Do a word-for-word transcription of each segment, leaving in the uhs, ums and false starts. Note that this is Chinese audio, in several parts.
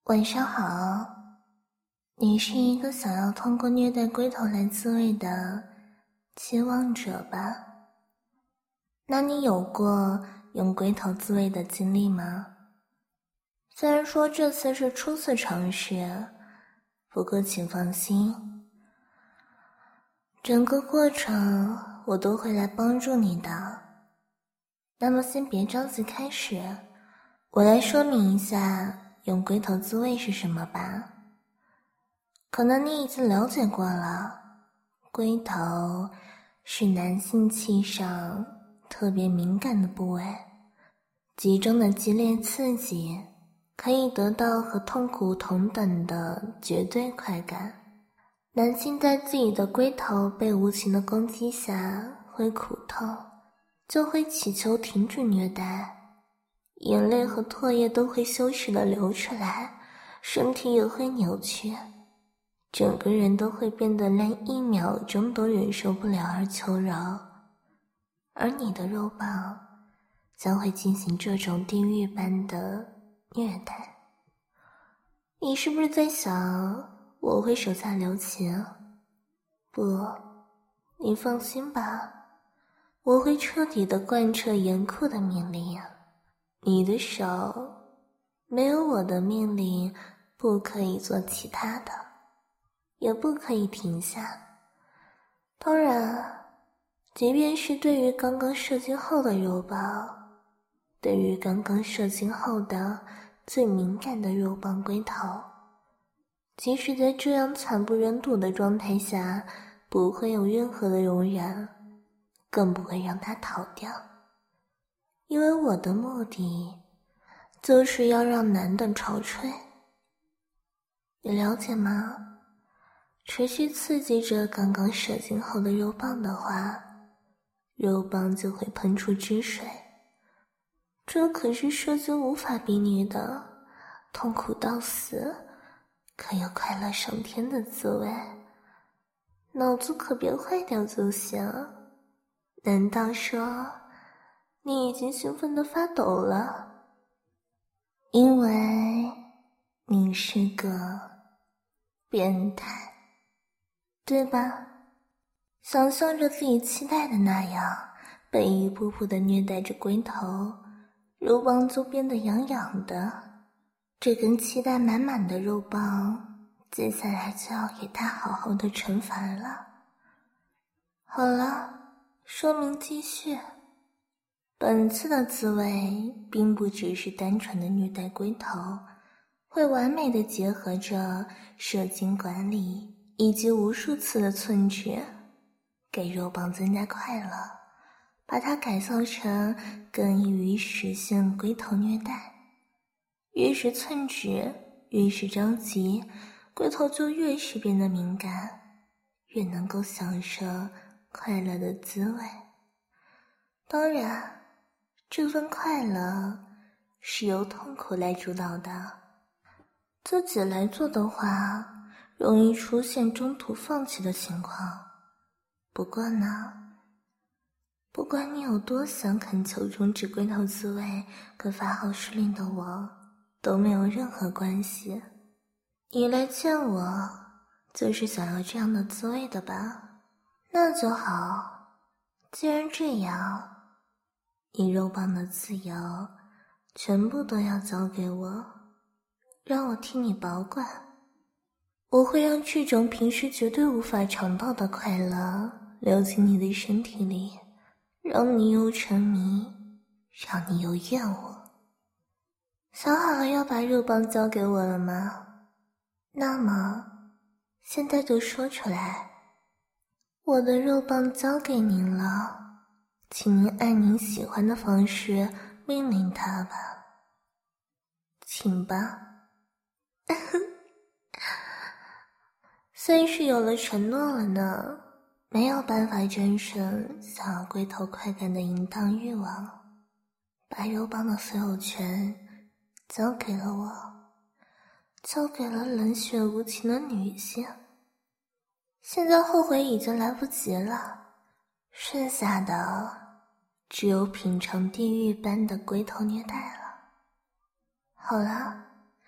晚上好，你是一个想要通过虐待龟头来自慰的期望者吧？那你有过用龟头自慰的经历吗？虽然说这次是初次尝试，不过请放心，整个过程我都会来帮助你的。那么先别着急开始，我来说明一下用龟头自慰是什么吧。可能你已经了解过了，龟头是男性器上特别敏感的部位，集中的激烈刺激可以得到和痛苦同等的绝对快感。男性在自己的龟头被无情的攻击下会苦痛，就会祈求停止虐待，眼泪和唾液都会羞耻地流出来，身体也会扭曲，整个人都会变得连一秒钟都忍受不了而求饶，而你的肉棒将会进行这种地狱般的虐待。你是不是在想我会手下留情？不，你放心吧，我会彻底的贯彻严酷的命令，你的手没有我的命令不可以做其他的，也不可以停下。当然，即便是对于刚刚射精后的肉棒，对于刚刚射精后的最敏感的肉棒龟头，即使在这样惨不忍睹的状态下，不会有任何的容忍，更不会让它逃掉。因为我的目的就是要让男的潮吹，你了解吗？持续刺激着刚刚射精后的肉棒的话，肉棒就会喷出汁水，这可是射精无法比拟的，痛苦到死，可有快乐上天的滋味。脑子可别坏掉就行。难道说你已经兴奋地发抖了？因为你是个变态，对吧？想象着自己期待的那样，被一步步地虐待着龟头，肉棒就变得痒痒的。这根期待满满的肉棒，接下来就要给他好好的惩罚了。好了，说明继续。本次的自慰并不只是单纯的虐待龟头，会完美的结合着射精管理以及无数次的寸指，给肉棒增加快乐，把它改造成更易于实现龟头虐待。越是寸指，越是着急，龟头就越是变得敏感，越能够享受快乐的滋味。当然，这份快乐是由痛苦来主导的，自己来做的话，容易出现中途放弃的情况。不过呢，不管你有多想恳求终止龟头自慰跟发号施令的我，都没有任何关系。你来见我，就是想要这样的滋味的吧？那就好。既然这样，你肉棒的自由全部都要交给我，让我替你保管。我会让这种平时绝对无法尝到的快乐流进你的身体里，让你又沉迷，让你又厌恶。想好了要把肉棒交给我了吗？那么现在就说出来，我的肉棒交给您了，请您按您喜欢的方式命令它吧，请吧。算是有了承诺了呢，没有办法战胜想要龟头快感的淫荡欲望，把肉棒的所有权交给了我，交给了冷血无情的女性。现在后悔已经来不及了，剩下的只有品尝地狱般的龟头虐待了。好了，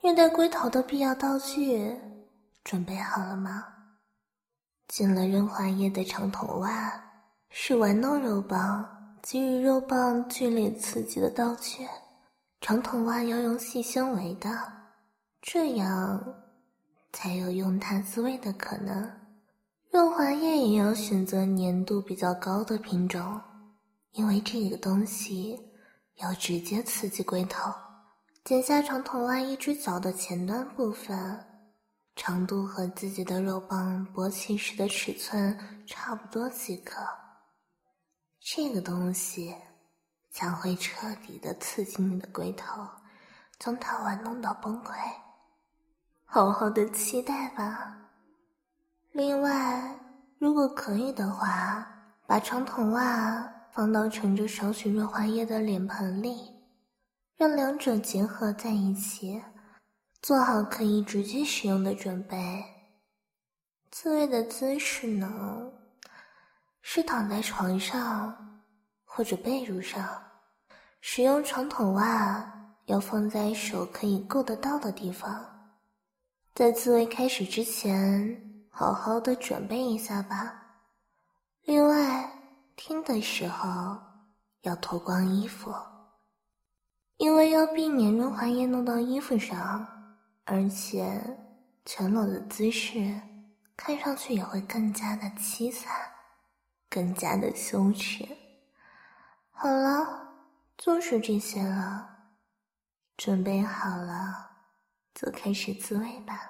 虐待龟头的必要道具准备好了吗？进了润滑液的长筒袜是玩弄肉棒给予肉棒剧烈刺激的道具，长筒袜要用细纤维的，这样才有用它自慰的可能。润滑液也要选择粘度比较高的品种，因为这个东西要直接刺激龟头。剪下长筒袜一只脚的前端部分，长度和自己的肉棒勃起时的尺寸差不多即可。这个东西将会彻底的刺激你的龟头，将它玩弄到崩溃。好好的期待吧。另外，如果可以的话，把长筒袜放到盛着少许润滑液的脸盆里，让两者结合在一起，做好可以直接使用的准备。自慰的姿势呢，是躺在床上或者被褥上，使用长筒袜要放在手可以够得到的地方。在自慰开始之前，好好的准备一下吧。另外，听的时候要脱光衣服，因为要避免润滑液弄到衣服上，而且全裸的姿势看上去也会更加的凄惨，更加的羞耻。好了，就是这些了，准备好了就开始自慰吧。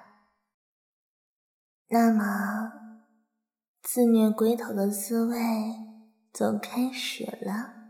那么自虐龟头的自慰就开始了。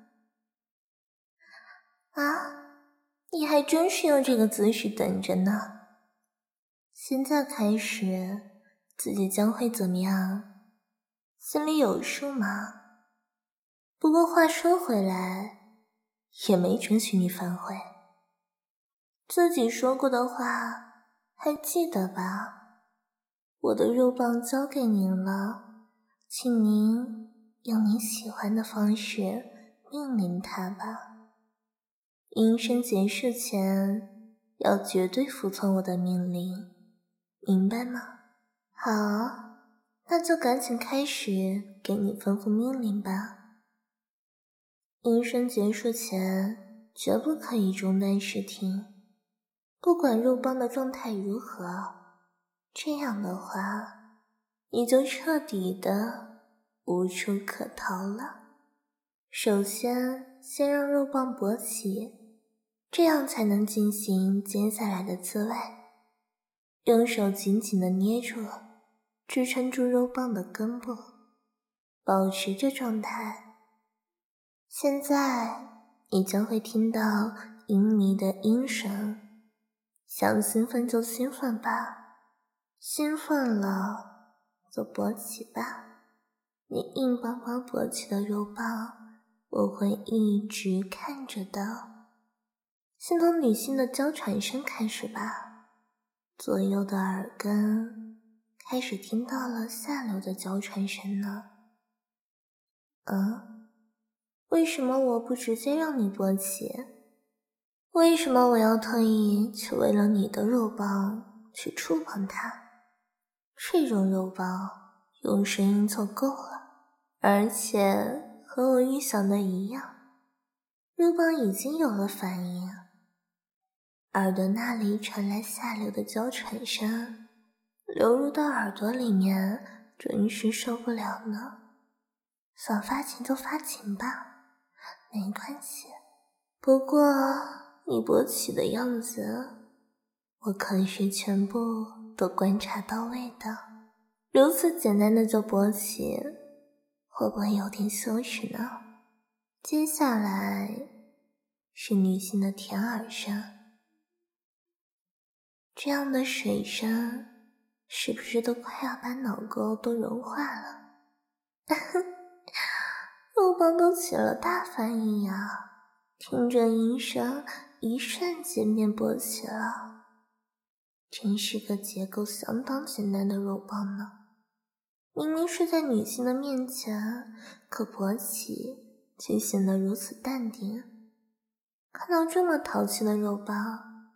啊，你还真是用这个姿势等着呢。现在开始，自己将会怎么样？心里有数吗？不过话说回来，也没准许你反悔。自己说过的话还记得吧？我的肉棒交给您了，请您用您喜欢的方式命令它吧。营生结束前要绝对服从我的命令，明白吗？好，那就赶紧开始给你吩咐命令吧。营生结束前绝不可以中断试听，不管肉棒的状态如何，这样的话你就彻底的无处可逃了。首先先让肉棒勃起，这样才能进行接下来的自慰。用手紧紧地捏住，支撑住肉棒的根部，保持这状态。现在你将会听到淫靡的音声，想兴奋就兴奋吧，兴奋了就勃起吧。你硬邦邦勃起的肉棒我会一直看着的。先从女性的娇喘声开始吧，左右的耳根开始听到了下流的娇喘声呢。嗯，为什么我不直接让你勃起？为什么我要特意去为了你的肉棒去触碰它？这种肉棒用声音就够了，而且和我预想的一样，肉棒已经有了反应。耳朵那里传来下流的娇喘声，流入到耳朵里面，真是受不了呢。想发情就发情吧，没关系。不过你勃起的样子，我可是全部都观察到位的。如此简单的就勃起，会不会有点羞耻呢？接下来是女性的舔耳声，这样的水声是不是都快要把脑沟都融化了？肉棒都起了大反应呀，听着音声一瞬间便勃起了，真是个结构相当简单的肉棒呢。明明是在女性的面前，可勃起却显得如此淡定。看到这么淘气的肉棒，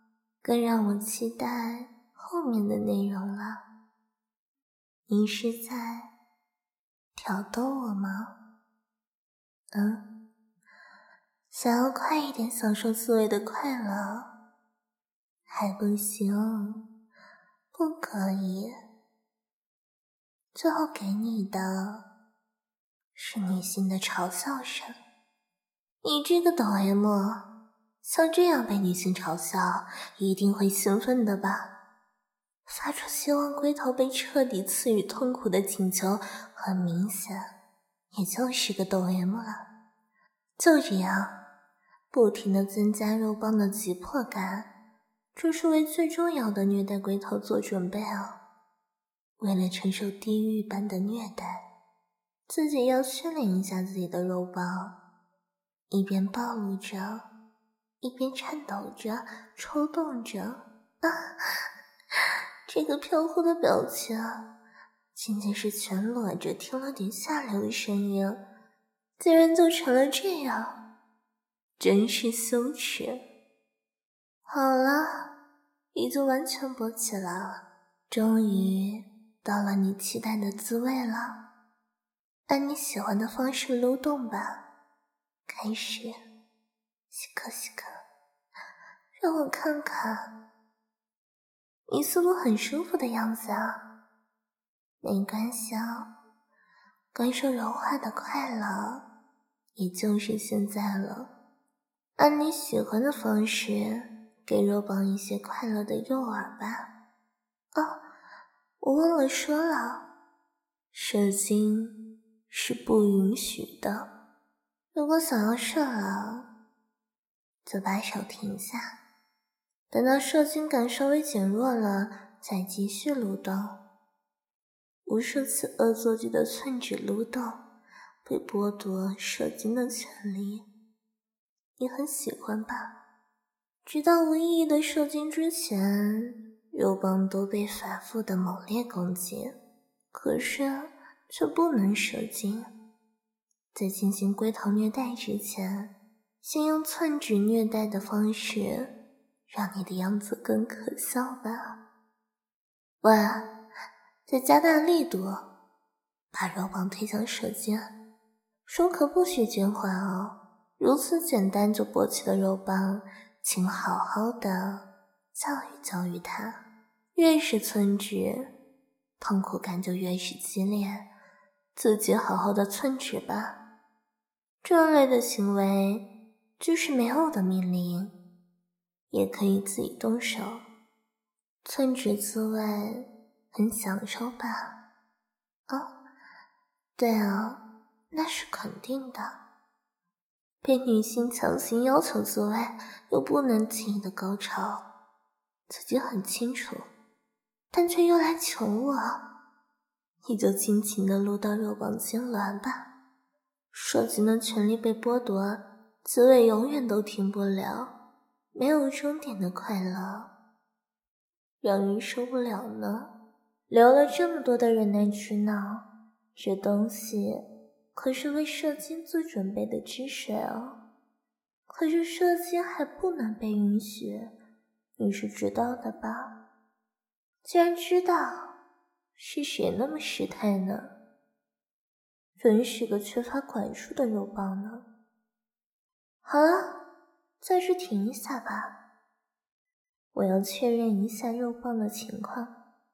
更让我期待后面的内容了。你是在挑逗我吗？嗯，想要快一点享受自慰的快乐，还不行，不可以。最后给你的是内心的嘲笑声。你这个抖 M， 像这样被女性嘲笑，一定会兴奋的吧？发出希望龟头被彻底赐予痛苦的请求，很明显，也就是个抖 M 了。就这样，不停地增加肉棒的急迫感，这是为最重要的虐待龟头做准备啊！为了承受地狱般的虐待，自己要训练一下自己的肉棒，一边暴露着，一边颤抖着，抽动着。啊，这个飘忽的表情，仅仅是全裸着听了点下流的声音，竟然就成了这样，真是羞耻。好了，已经完全勃起了，终于到了你期待的滋味了。按你喜欢的方式撸动吧，开始，西克西克，让我看看，你似乎很舒服的样子啊。没关系啊，感受柔化的快乐，也就是现在了。按你喜欢的方式，给肉棒一些快乐的诱饵吧。哦，我忘了说了，射精是不允许的。如果想要射了，就把手停下，等到射精感稍微减弱了，再继续撸动。无数次恶作剧的寸指撸动，被剥夺射精的权利，你很喜欢吧？直到无意义的射精之前，肉棒都被反复的猛烈攻击，可是却不能射精。在进行龟头虐待之前，先用寸指虐待的方式，让你的样子更可笑吧。喂，再加大力度，把肉棒推向射精，手可不许减缓哦。如此简单就勃起的肉棒，请好好的教育教育它。越是寸指，痛苦感就越是激烈，自己好好的寸指吧。这类的行为就是没有我的命令，也可以自己动手。寸指滋味很享受吧？哦，对啊，那是肯定的。被女性强行要求自慰，又不能轻易的高潮，自己很清楚，但却又来求我，你就尽情的撸到肉棒痉挛吧。射精的权利被剥夺，滋味永远都停不了，没有终点的快乐，让人受不了呢。流了这么多的忍耐之脑，这东西可是为射精做准备的汁水哦。可是射精还不能被允许，你是知道的吧？既然知道，是谁那么失态呢？真是个缺乏管束的肉棒呢。好了，暂时停一下吧，我要确认一下肉棒的情况。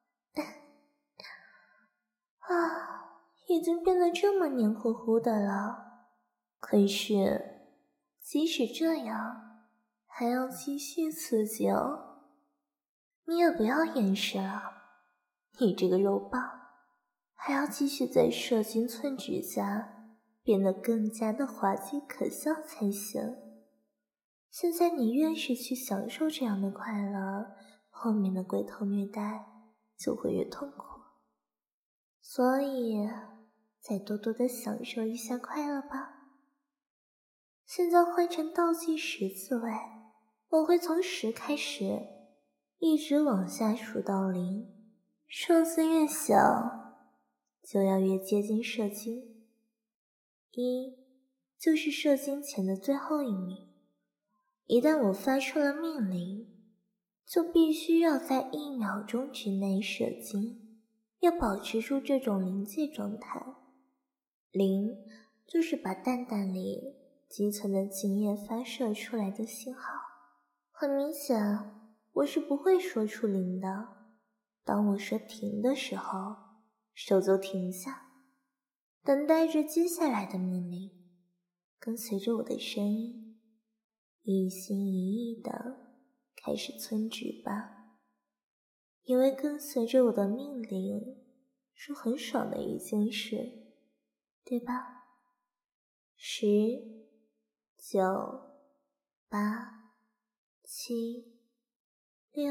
啊，已经变得这么黏糊糊的了，可是即使这样，还要继续刺激哦。你也不要掩饰了，你这个肉棒还要继续在射精寸指下变得更加的滑稽可笑才行。现在你越是去享受这样的快乐，后面的龟头虐待就会越痛苦。所以再多多的享受一下快乐吧。现在换成倒计时自慰，我会从十开始一直往下数到零，数字越小就要越接近射精。一就是射精前的最后一名，一旦我发出了命令， 就必须要在一秒钟之内射精，要保持住这种临界状态。零就是把蛋蛋里积存的精液发射出来的信号。很明显，我是不会说出零的。当我说停的时候，手就停下，等待着接下来的命令。跟随着我的声音，一心一意地开始存值吧，因为跟随着我的命令是很爽的一件事，对吧？十、九、八、七、六、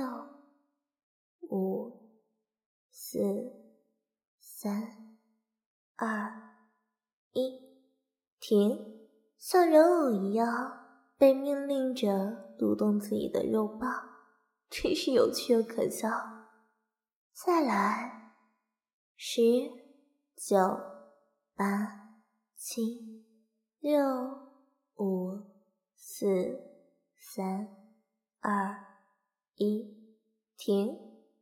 五、四、三、二、一，停！像人偶一样被命令着蠕动自己的肉棒，真是有趣又可笑。再来，十、九、八、七、六、五、四、三、二、一，停！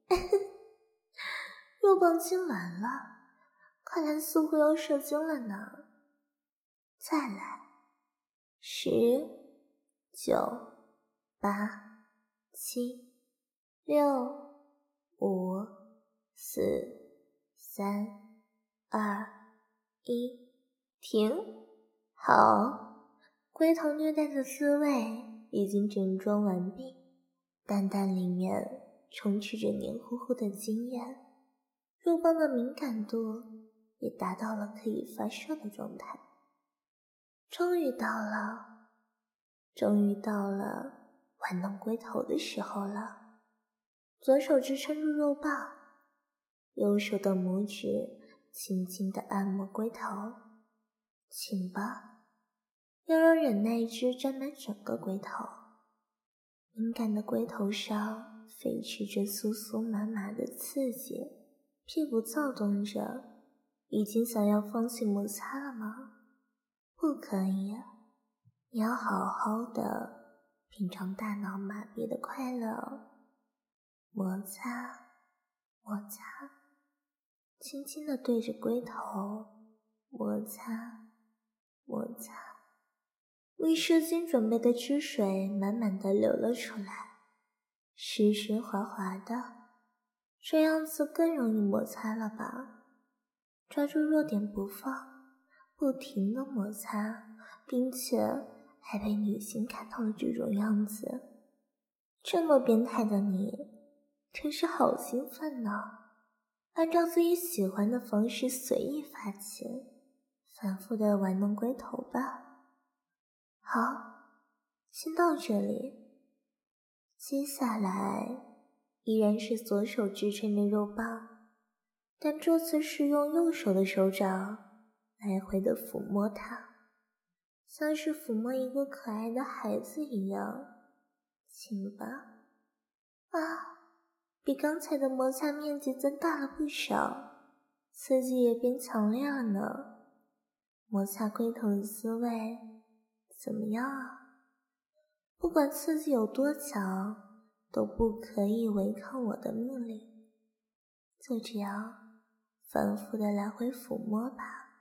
肉棒亲完了，看来似乎要射精了呢。再来，十、九、八、七、六、五、四、三、二、一，停！好，龟头虐待的滋味已经整装完毕，蛋蛋里面充斥着黏糊糊的精液，肉棒的敏感度也达到了可以发射的状态。终于到了，终于到了玩弄龟头的时候了。左手支撑住肉棒，右手的拇指轻轻地按摩龟头，请吧，要让忍耐汁沾满整个龟头。敏感的龟头上飞驰着酥酥麻麻的刺激，屁股躁动着，已经想要放弃摩擦了吗？不可以，你要好好的品尝大脑麻痹的快乐。摩擦，摩擦，轻轻地对着龟头摩擦，摩擦。为射精准备的汁水满满的流了出来，湿湿滑滑的，这样子更容易摩擦了吧？抓住弱点不放，不停地摩擦，并且还被女性看到了这种样子，这么变态的你真是好兴奋呢！按照自己喜欢的方式随意发起，反复地玩弄龟头吧。好，先到这里。接下来依然是左手支撑着肉棒，但这次是用右手的手掌来回的抚摸它，像是抚摸一个可爱的孩子一样。请吧。啊，比刚才的摩擦面积增大了不少，刺激也变强烈了呢。摩擦龟头的滋味怎么样啊？不管刺激有多强，都不可以违抗我的命令。就这样反复的来回抚摸吧，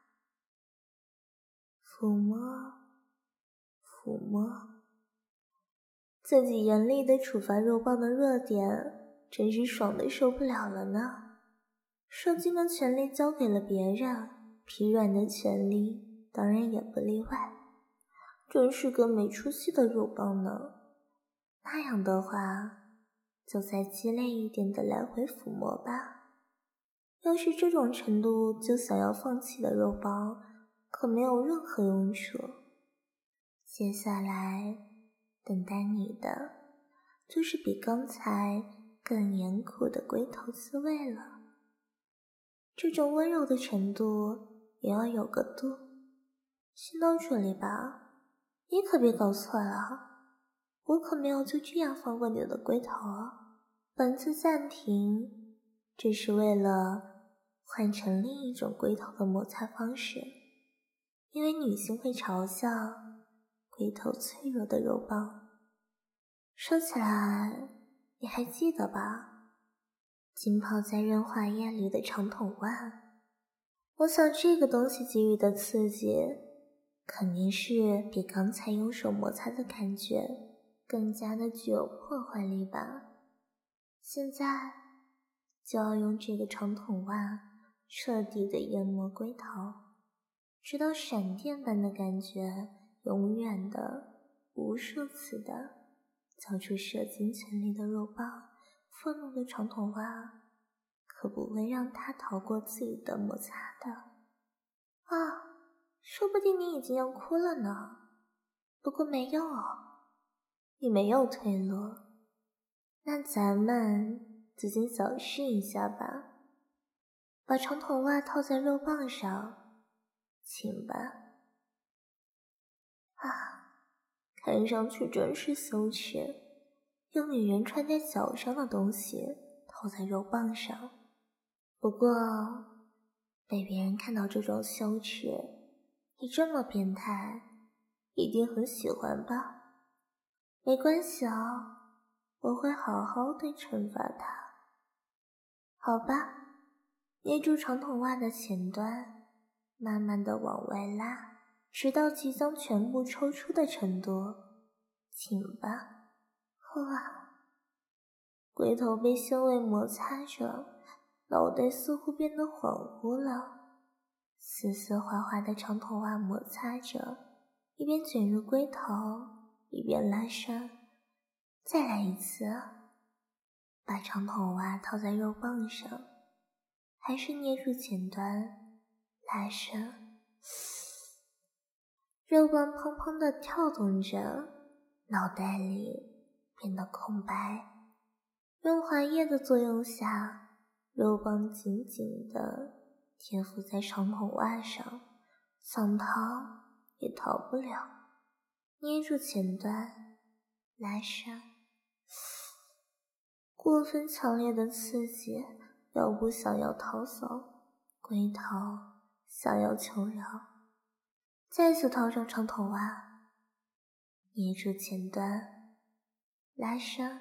抚摸，抚摸。自己严厉的处罚肉棒的弱点，真是爽的受不了了呢。射精的权利交给了别人，疲软的权利当然也不例外。真是个没出息的肉棒呢。那样的话，就再激烈一点的来回抚摸吧。要是这种程度就想要放弃的肉棒，可没有任何用处。接下来等待你的就是比刚才更严酷的龟头滋味了。这种温柔的程度也要有个度。先到这里吧，你可别搞错了，我可没有就这样放过你的龟头啊。本次暂停，这是为了换成另一种龟头的摩擦方式，因为女性会嘲笑龟头脆弱的肉棒。说起来你还记得吧？浸泡在润滑液里的长筒袜，我想这个东西给予的刺激肯定是比刚才用手摩擦的感觉更加的具有破坏力吧。现在就要用这个长筒袜彻底的研磨龟头，直到闪电般的感觉永远的无数次的交出射进泉里的肉棒。愤怒的长筒袜可不会让它逃过自己的摩擦的。啊，说不定你已经要哭了呢。不过没有哦，你没有退落。那咱们就先小试一下吧。把长筒袜套在肉棒上，请吧。啊，看上去真是羞耻，用女人穿在脚上的东西套在肉棒上。不过被别人看到这种羞耻，你这么变态，一定很喜欢吧？没关系啊，我会好好的惩罚他。好吧，捏住长筒袜的前端，慢慢的往外拉，直到即将全部抽出的程度。请吧。哇，龟头被纤维摩擦着，脑袋似乎变得恍惚了。丝丝滑滑的长筒袜摩擦着，一边卷入龟头，一边拉伸。再来一次，把长筒袜套在肉棒上，还是捏住前端，拉伸。肉棒砰砰地跳动着，脑袋里变得空白。润滑液的作用下，肉棒紧紧地贴附在长筒袜上，想逃也逃不了。捏住前端，拉伸。过分强烈的刺激，腰部想要逃走，龟头想要求饶。再次套上长筒袜，捏住前端，拉伸。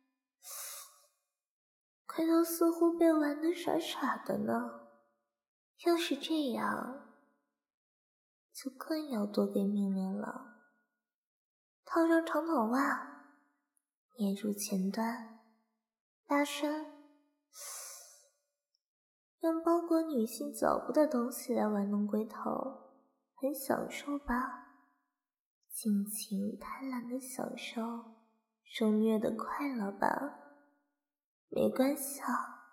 龟头似乎被玩得傻傻的呢。要是这样，就更要多给命令了。套上长筒袜，捏住前端，拉伸。用包裹女性脚部的东西来玩弄龟头，很享受吧？尽情贪婪的享受受虐的快乐吧？没关系啊。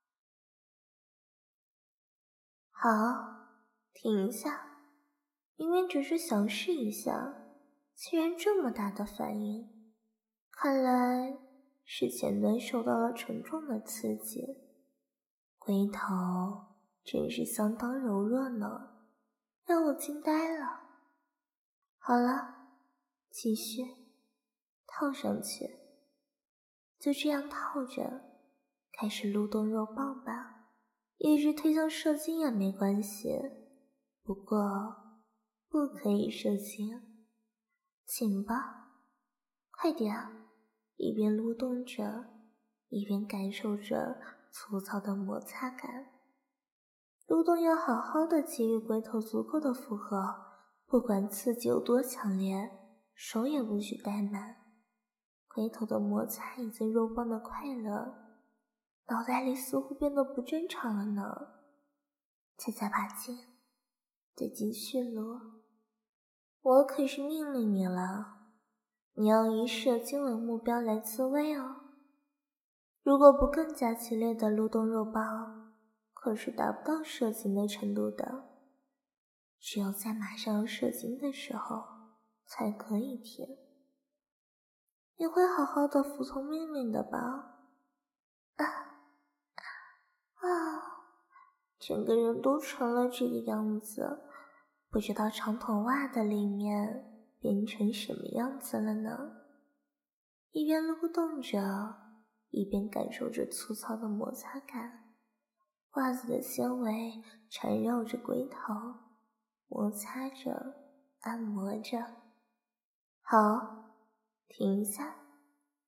好，停一下。明明只是想试一下，竟然这么大的反应，看来是前端受到了沉重的刺激。龟头真是相当柔弱呢，让我惊呆了。好了，继续套上去。就这样套着，开始撸动肉棒吧，一直推向射精也没关系，不过不可以射精。请吧，快点。一边撸动着，一边感受着粗糙的摩擦感。撸动要好好的给予龟头足够的负荷，不管刺激有多强烈，手也不许怠慢。龟头的摩擦以及肉棒的快乐，脑袋里似乎变得不正常了呢。再加把劲，再继续撸。我可是命令你了，你要以射精为目标来自慰哦。如果不更加激烈的撸动肉棒，可是达不到射精的程度的。只有在马上要射精的时候才可以停。你会好好的服从命令的吧？啊啊！整个人都成了这个样子，不知道长筒袜的里面变成什么样子了呢？一边撸动着，一边感受着粗糙的摩擦感，袜子的纤维缠绕着龟头，摩擦着，按摩着。好，停一下。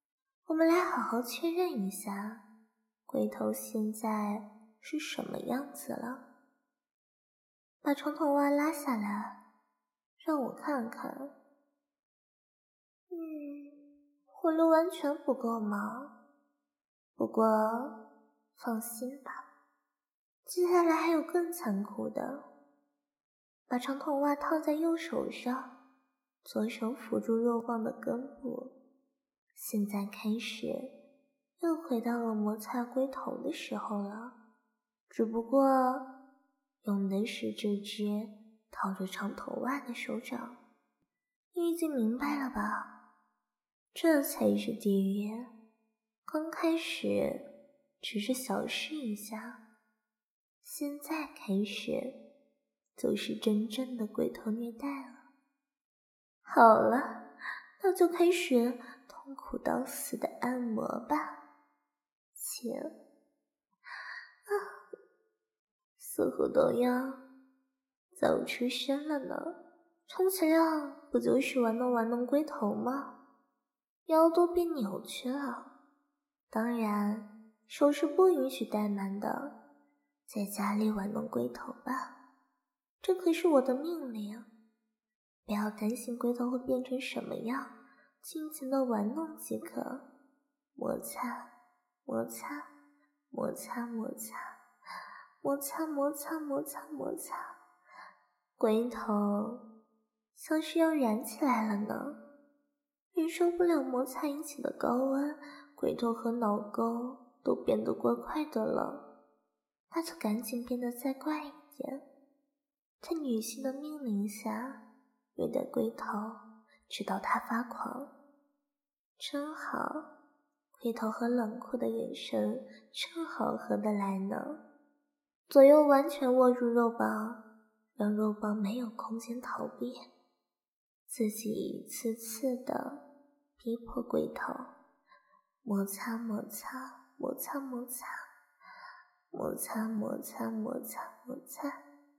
我们来好好确认一下，龟头现在是什么样子了。把床头袜拉下来，让我看看。嗯，活路完全不够吗？不过放心吧，接下来还有更残酷的。把长筒袜套在右手上，左手扶住肉棒的根部。现在开始，又回到了摩擦龟头的时候了，只不过用的是这只套着长头袜的手掌。你已经明白了吧？这才是地狱。刚开始只是小试一下，现在开始就是真正的龟头虐待了。好了，那就开始痛苦到死的按摩吧，亲。啊，似乎都要走出声了呢。充其量不就是玩弄玩弄龟头吗？腰都变扭曲了。当然，手是不允许怠慢的，在家里玩弄龟头吧，这可是我的命令。不要担心龟头会变成什么样，尽情的玩弄即可。摩擦，摩擦，摩擦，摩擦，摩擦，摩擦，摩擦，摩擦，龟头像是要燃起来了呢。忍受不了摩擦引起的高温，龟头和脑沟都变得怪怪的了，那就赶紧变得再怪一点。在女性的命令下虐待龟头，直到它发狂。真好，龟头和冷酷的眼神正好合得来呢。左右完全握住肉棒，让肉棒没有空间逃避，自己一次次的逼迫龟头，摩擦摩擦摩擦摩擦摩擦摩擦摩擦摩擦。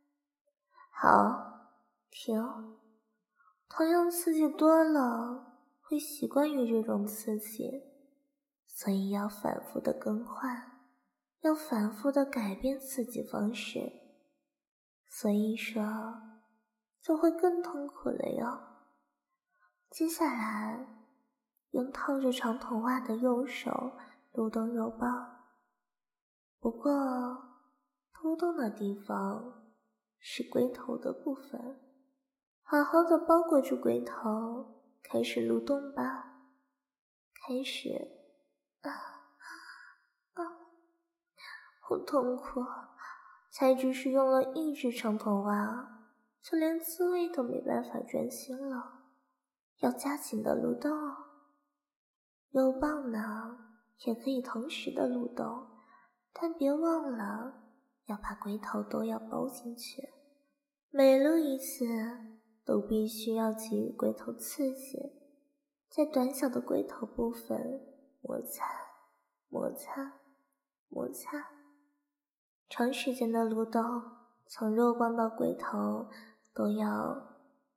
好，停。同样刺激多了，会习惯于这种刺激，所以要反复的更换，要反复的改变刺激方式，所以说就会更痛苦了哟。接下来用套着长筒袜的右手撸动肉棒，不过撸动的地方是龟头的部分，好好的包裹住龟头，开始撸动吧。开始，啊啊，好痛苦，才只是用了一只长筒袜，就连自慰都没办法专心了，要加紧的撸动。肉棒呢，也可以同时的撸动，但别忘了要把龟头都要包进去，每撸一次都必须要给予龟头刺激，在短小的龟头部分摩擦摩擦摩擦，长时间的撸动，从肉棒到龟头都要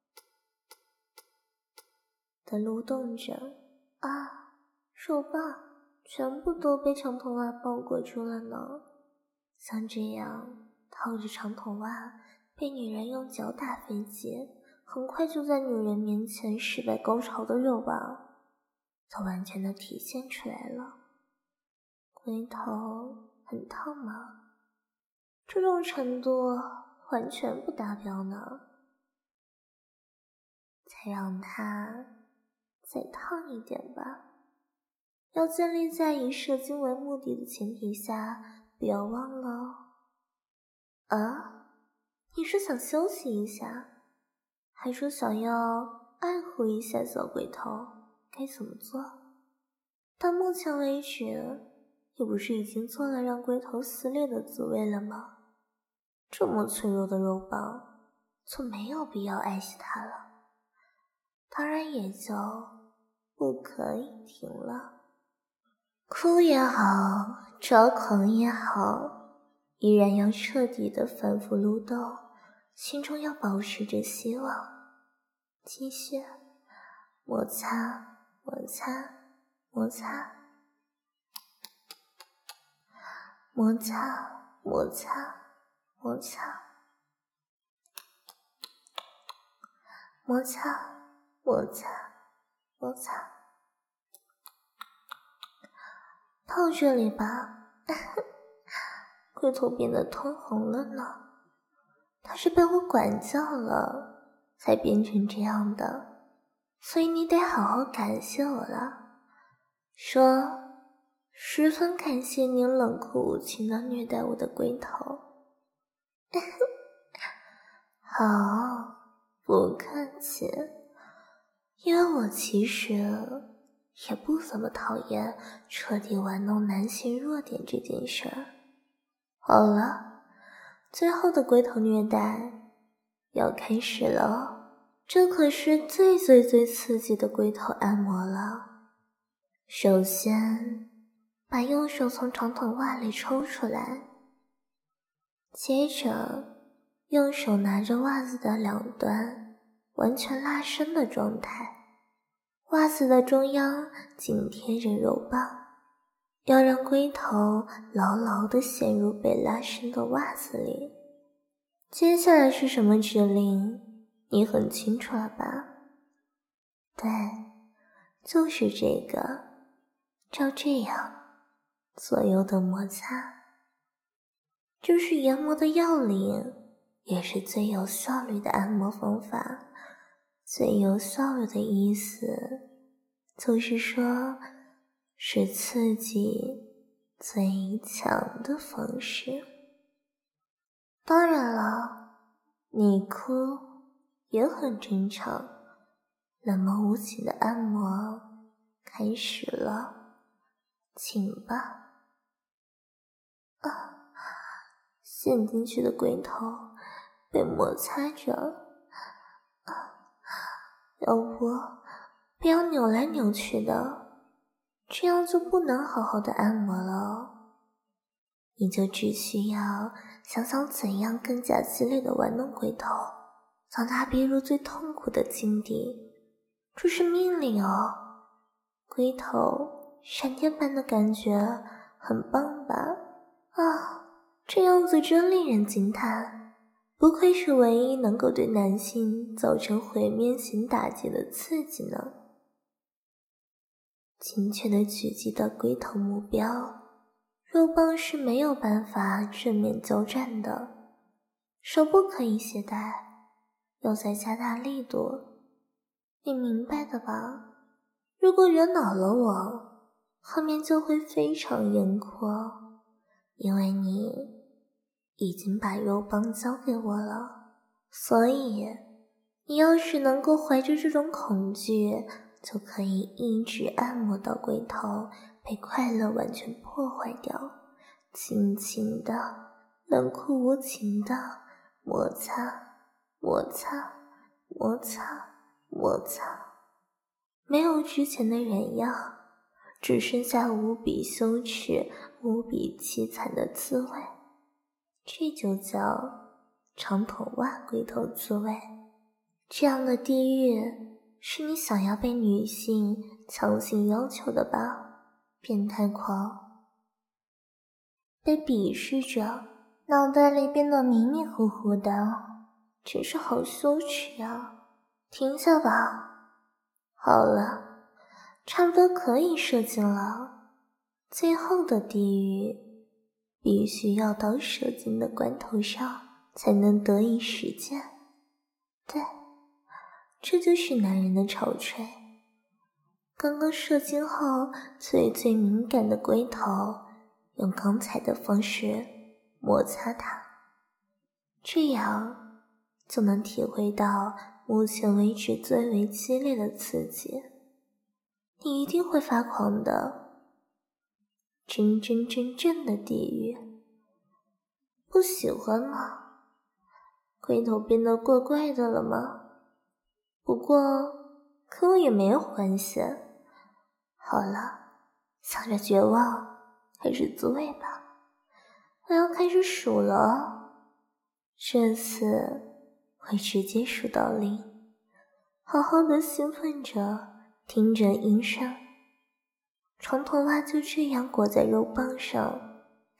的撸动着。啊，肉棒全部都被长筒袜包裹住了呢。像这样套着长筒袜被女人用脚打飞机，很快就在女人面前失败高潮的肉棒就完全的体现出来了。龟头很烫吗？这种程度完全不达标呢。再让它再烫一点吧。要建立在以射精为目的的前提下，不要忘了哦。啊，你是想休息一下，还是想要爱护一下小龟头？该怎么做？到目前为止，也不是已经做了让龟头撕裂的滋味了吗？这么脆弱的肉棒，就没有必要爱惜它了。当然也就不可以停了。哭也好，抓狂也好，依然要彻底的反复撸动，心中要保持着希望。继续摩擦摩擦摩擦摩擦摩擦摩擦摩擦摩擦摩擦，到这里吧。龟头变得通红了呢，他是被我管教了才变成这样的，所以你得好好感谢我了，说十分感谢您冷酷无情地虐待我的龟头。好，不客气，因为我其实也不怎么讨厌彻底玩弄男性弱点这件事儿。好了，最后的龟头虐待要开始了，这可是最最最刺激的龟头按摩了。首先把右手从长筒袜里抽出来，接着右手拿着袜子的两端完全拉伸的状态，袜子的中央紧贴着肉棒，要让龟头牢牢地陷入被拉伸的袜子里。接下来是什么指令，你很清楚了吧？对，就是这个，照这样左右的摩擦，这是研磨的要领，也是最有效率的按摩方法。最有效率的意思就是说是刺激最强的方式。当然了，你哭也很正常。那么无情的按摩开始了，请吧。啊，陷进去的龟头被摩擦着，啊，要不不要扭来扭去的，这样就不能好好的按摩了哦。你就只需要想想怎样更加激烈的玩弄龟头，将它逼入最痛苦的境地。这是命令哦，龟头闪电般的感觉很棒吧？啊，这样子真令人惊叹，不愧是唯一能够对男性造成毁灭性打击的刺激呢。精确的狙击到龟头目标，肉棒是没有办法正面交战的，手不可以携带，要再加大力度。你明白的吧？如果惹恼了我，后面就会非常严酷，因为你已经把肉棒交给我了。所以你要是能够怀着这种恐惧，就可以一直按摩到龟头被快乐完全破坏掉，轻轻的冷酷无情的摩擦摩擦摩擦摩擦，没有之前的人样，只剩下无比羞耻无比凄惨的滋味，这就叫长筒袜龟头滋味。这样的地狱是你想要被女性强行要求的吧？变态狂，被鄙视着，脑袋里变得迷迷糊糊的，真是好羞耻啊！停下吧。好了，差不多可以射精了。最后的地狱必须要到射精的关头上才能得以实践。对，这就是男人的潮吹。刚刚射精后最最敏感的龟头，用刚才的方式摩擦它，这样就能体会到目前为止最为激烈的刺激。你一定会发狂的，真真正正的地狱。不喜欢吗？龟头变得怪怪的了吗？不过可我也没有关系。好了，想着绝望还是滋味吧。我要开始数了哦，这次会直接数到零。好好的兴奋着，听着音声，长筒袜就这样裹在肉棒上，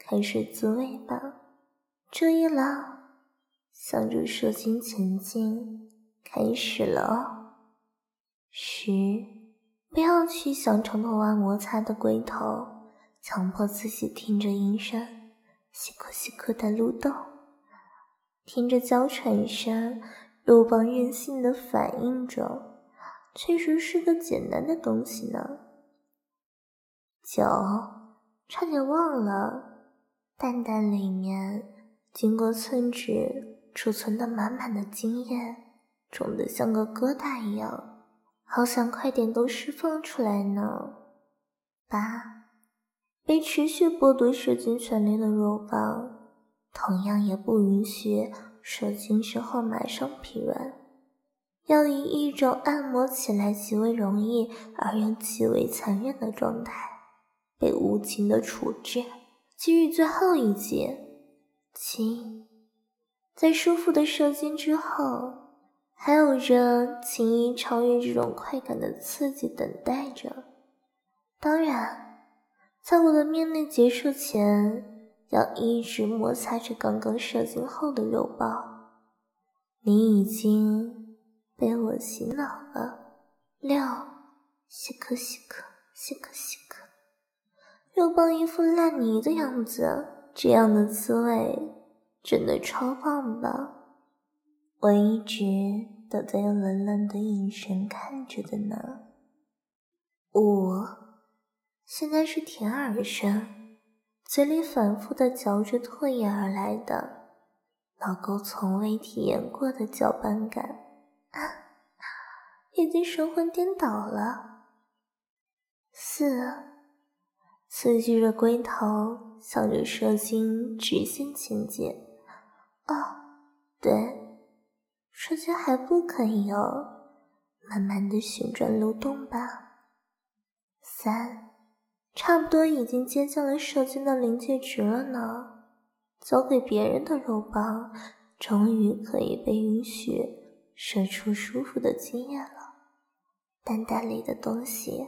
开始自慰吧。注意了，向着射精前进，开始了哦。十，不要去想长头袜摩擦的龟头，强迫自己听着音声，细颗细颗的蠕动，听着娇喘声，肉棒任性的反应着，确实是个简单的东西呢。九，差点忘了，蛋蛋里面经过寸指储存的满满的精液，肿得像个疙瘩一样，好想快点都释放出来呢。八，被持续剥夺射精权利的肉棒，同样也不允许射精之后马上疲软，要以一种按摩起来极为容易而又极为残忍的状态被无情的处置。给予最后一击。七，在舒服的射精之后，还有着轻易超越这种快感的刺激等待着。当然，在我的命令结束前，要一直摩擦着刚刚射精后的肉棒。你已经被我洗脑了。六，细颗细颗细颗细颗，肉棒一副烂泥的样子，这样的滋味真的超棒吧？我一直都在用冷冷的眼神看着的呢。五，现在是舔耳声，嘴里反复地嚼着唾液而来的老狗从未体验过的搅拌感，啊，已经神魂颠倒了。四，刺激着龟头向着射精直线前进。哦，对，射精还不可以哦，慢慢的旋转流动吧。三，差不多已经接近了射精的临界值了呢，交给别人的肉棒终于可以被允许射出舒服的精液了。蛋蛋里的东西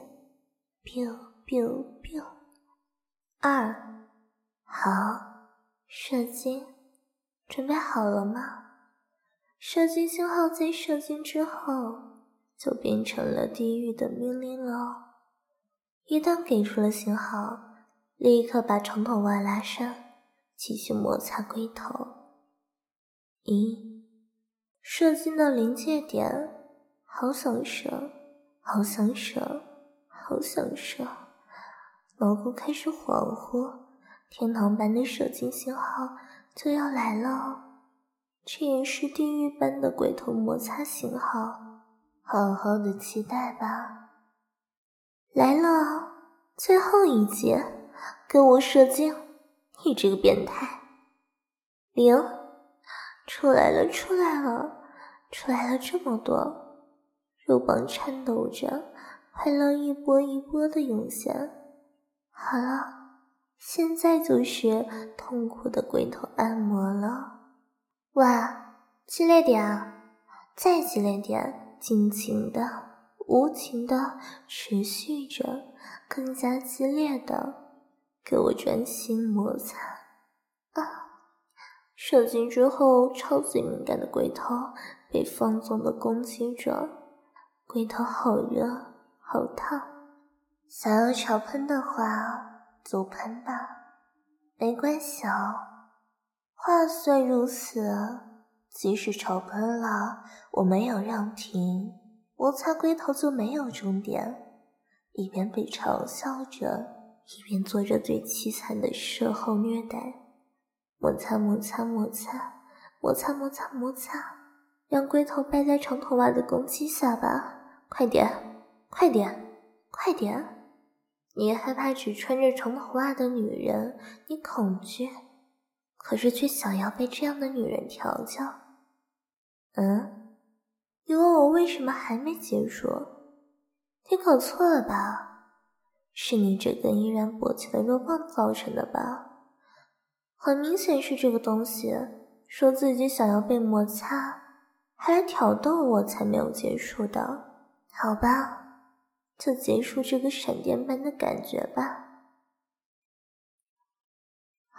biu biu biu。 二，好，射精，准备好了吗？射精信号在射精之后就变成了地狱的命令了哦。一旦给出了信号，立刻把长筒袜拉上，继续摩擦龟头。一，射精的临界点，好想射，好想射，好想射。脑骨开始恍惚，天堂般的射精信号就要来了哦。这也是地狱般的龟头摩擦信号，好好的期待吧。来了，最后一击，给我射精，你这个变态。零，出来了出来了出来了这么多，肉棒颤抖着，快乐一波一波的涌现。好了，现在就是痛苦的龟头按摩了。哇，激烈点啊，再激烈点，尽情的无情的持续着，更加激烈的给我专心摩擦啊！射精之后超级敏感的龟头被放纵的攻击着，龟头好热好烫，想要潮喷的话就喷吧，没关系哦。话虽如此，即使潮喷了，我没有让停，摩擦龟头就没有终点。一边被嘲笑着，一边做着最凄惨的事后虐待。摩擦摩擦摩擦摩擦摩擦摩擦，让龟头败在长头袜的攻击下吧！快点快点快点！你害怕只穿着长头袜的女人，你恐惧，可是却想要被这样的女人调教。嗯，你问我为什么还没结束？你搞错了吧？是你这根依然勃起的肉棒造成的吧？很明显是这个东西说自己想要被摩擦，还来挑逗我才没有结束的。好吧，就结束这个闪电般的感觉吧。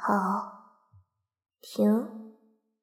好，停。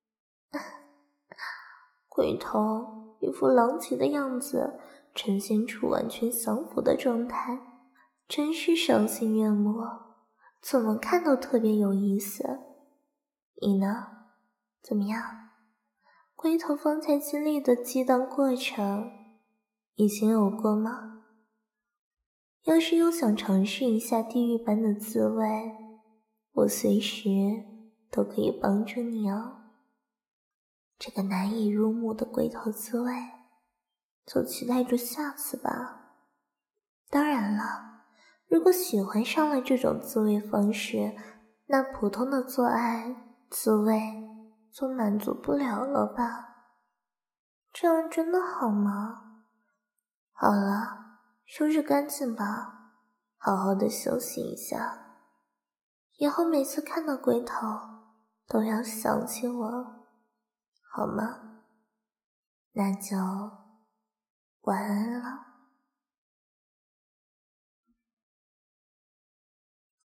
龟头一副狼藉的样子，呈现出完全降服的状态，真是赏心悦目，怎么看都特别有意思。你呢？怎么样？龟头方才经历的激荡过程，以前有过吗？要是又想尝试一下地狱般的滋味，我随时都可以帮助你哦。这个难以入目的龟头滋味，就期待着下次吧。当然了，如果喜欢上了这种滋味方式，那普通的做爱滋味就满足不了了吧？这样真的好吗？好了，收拾干净吧，好好的休息一下。以后每次看到龟头都要想起我，好吗？那就晚安了。